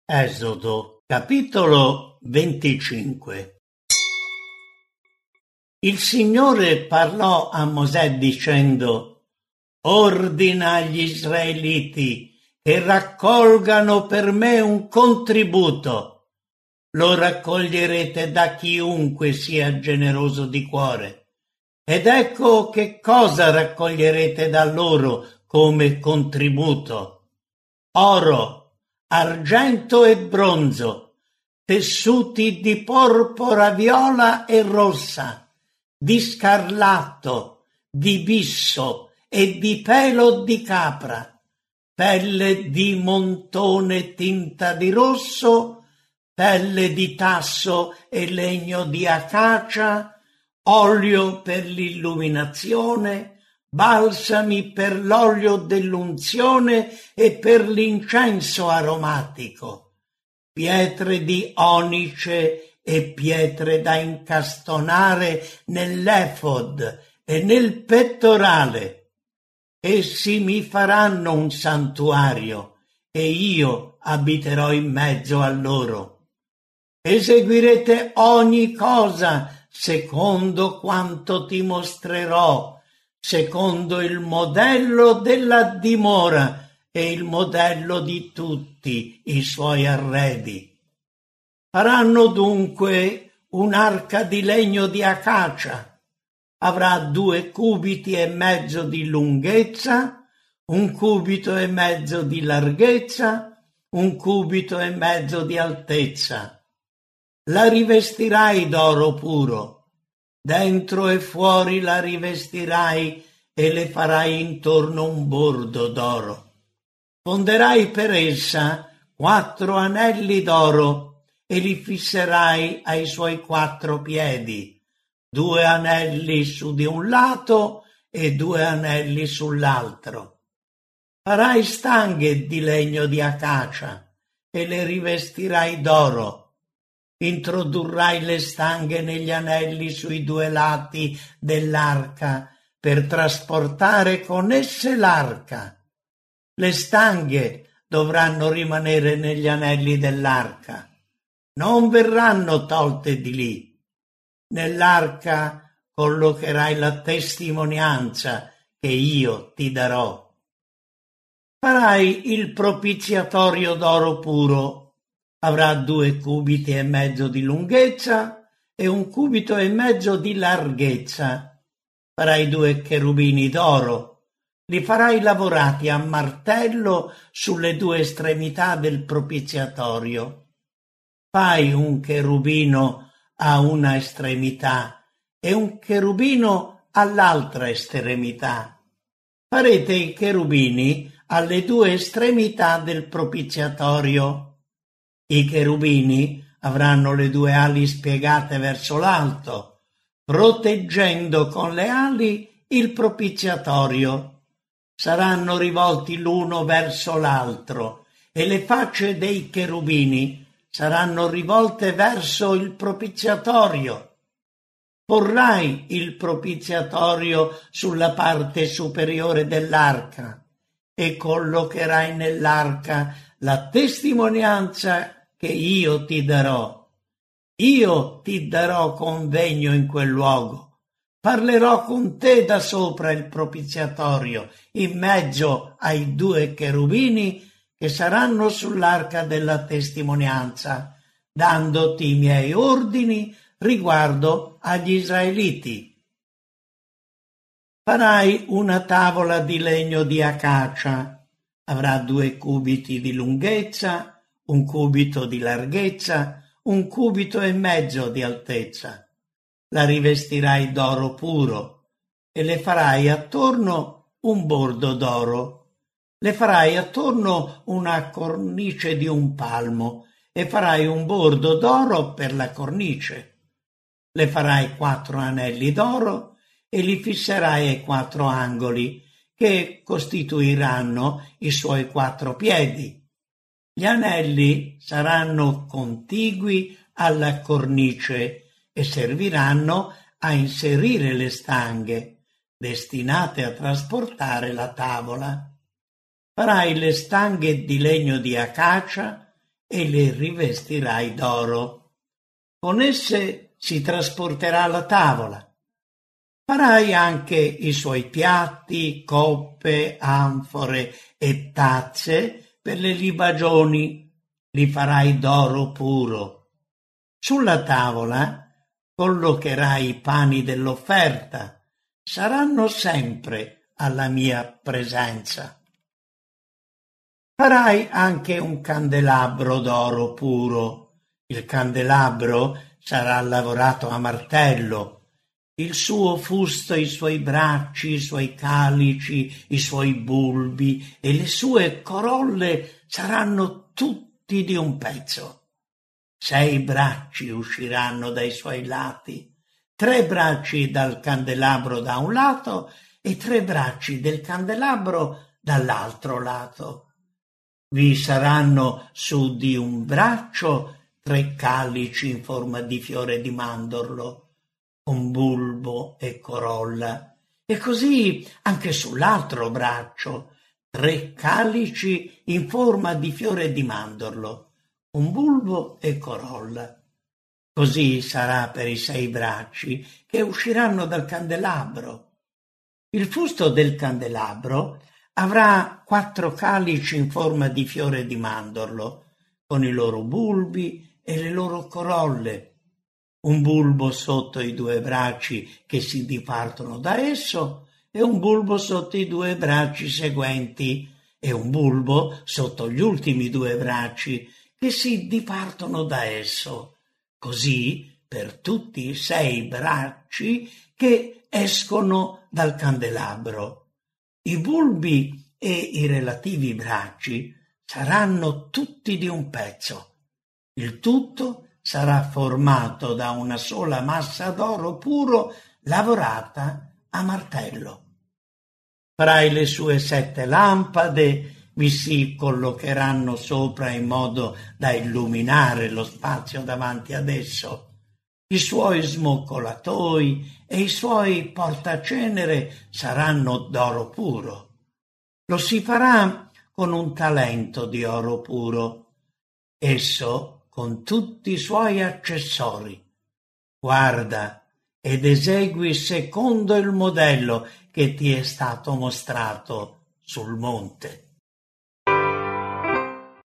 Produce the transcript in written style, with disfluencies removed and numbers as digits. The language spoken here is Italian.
Esodo, capitolo 25. Il Signore parlò a Mosè dicendo: ordina agli Israeliti che raccolgano per me un contributo. Lo raccoglierete da chiunque sia generoso di cuore. Ed ecco che cosa raccoglierete da loro come contributo: oro, argento e bronzo, tessuti di porpora, viola e rossa, di scarlatto, di bisso e di pelo di capra, pelle di montone tinta di rosso, pelle di tasso e legno di acacia, olio per l'illuminazione, balsami per l'olio dell'unzione e per l'incenso aromatico, pietre di onice e pietre da incastonare nell'efod e nel pettorale. Essi mi faranno un santuario e io abiterò in mezzo a loro. Eseguirete ogni cosa secondo quanto ti mostrerò, secondo il modello della dimora e il modello di tutti i suoi arredi. Faranno dunque un'arca di legno di acacia. Avrà 2 cubiti e mezzo di lunghezza, 1 cubito e mezzo di larghezza, 1 cubito e mezzo di altezza. La rivestirai d'oro puro. Dentro e fuori la rivestirai e le farai intorno un bordo d'oro. Fonderai per essa 4 anelli d'oro e li fisserai ai suoi 4 piedi, 2 anelli su di un lato e 2 anelli sull'altro. Farai stanghe di legno di acacia e le rivestirai d'oro. Introdurrai le stanghe negli anelli sui 2 lati dell'arca per trasportare con esse l'arca. Le stanghe dovranno rimanere negli anelli dell'arca, non verranno tolte di lì. Nell'arca collocherai la testimonianza che io ti darò. Farai il propiziatorio d'oro puro. Avrà 2 cubiti e mezzo di lunghezza e 1 cubito e mezzo di larghezza. Farai 2 cherubini d'oro. Li farai lavorati a martello sulle 2 estremità del propiziatorio. Fai un cherubino a una estremità e un cherubino all'altra estremità. Farete i cherubini alle 2 estremità del propiziatorio. I cherubini avranno le 2 ali spiegate verso l'alto, proteggendo con le ali il propiziatorio. Saranno rivolti l'uno verso l'altro e le facce dei cherubini saranno rivolte verso il propiziatorio. Porrai il propiziatorio sulla parte superiore dell'arca e collocherai nell'arca la testimonianza che io ti darò. Io ti darò convegno in quel luogo. Parlerò con te da sopra il propiziatorio, in mezzo ai 2 cherubini che saranno sull'arca della testimonianza, dandoti i miei ordini riguardo agli israeliti. Farai una tavola di legno di acacia. Avrà 2 cubiti di lunghezza, 1 cubito di larghezza, 1 cubito e mezzo di altezza. La rivestirai d'oro puro e le farai attorno un bordo d'oro. Le farai attorno una cornice di 1 palmo e farai un bordo d'oro per la cornice. Le farai 4 anelli d'oro e li fisserai ai 4 angoli che costituiranno i suoi 4 piedi. Gli anelli saranno contigui alla cornice e serviranno a inserire le stanghe, destinate a trasportare la tavola. Farai le stanghe di legno di acacia e le rivestirai d'oro. Con esse si trasporterà la tavola. Farai anche i suoi piatti, coppe, anfore e tazze per le libagioni, li farai d'oro puro. Sulla tavola collocherai i pani dell'offerta, saranno sempre alla mia presenza. Farai anche un candelabro d'oro puro. Il candelabro sarà lavorato a martello. Il suo fusto, i suoi bracci, i suoi calici, i suoi bulbi e le sue corolle saranno tutti di un pezzo. 6 bracci usciranno dai suoi lati, 3 bracci dal candelabro da un lato e 3 bracci del candelabro dall'altro lato. Vi saranno su di un braccio 3 calici in forma di fiore di mandorlo, con bulbo e corolla, e così anche sull'altro braccio 3 calici in forma di fiore di mandorlo, con bulbo e corolla. Così sarà per i 6 bracci che usciranno dal candelabro. Il fusto del candelabro avrà 4 calici in forma di fiore di mandorlo, con i loro bulbi e le loro corolle, un bulbo sotto i 2 bracci che si dipartono da esso e un bulbo sotto i 2 bracci seguenti e un bulbo sotto gli ultimi 2 bracci che si dipartono da esso, così per tutti i 6 bracci che escono dal candelabro. I bulbi e i relativi bracci saranno tutti di un pezzo. Il tutto sarà formato da una sola massa d'oro puro lavorata a martello. Farai le sue 7 lampade, vi si collocheranno sopra in modo da illuminare lo spazio davanti ad esso. I suoi smoccolatoi e i suoi portacenere saranno d'oro puro. Lo si farà con un talento di oro puro. Esso con tutti i suoi accessori. Guarda ed esegui secondo il modello che ti è stato mostrato sul monte.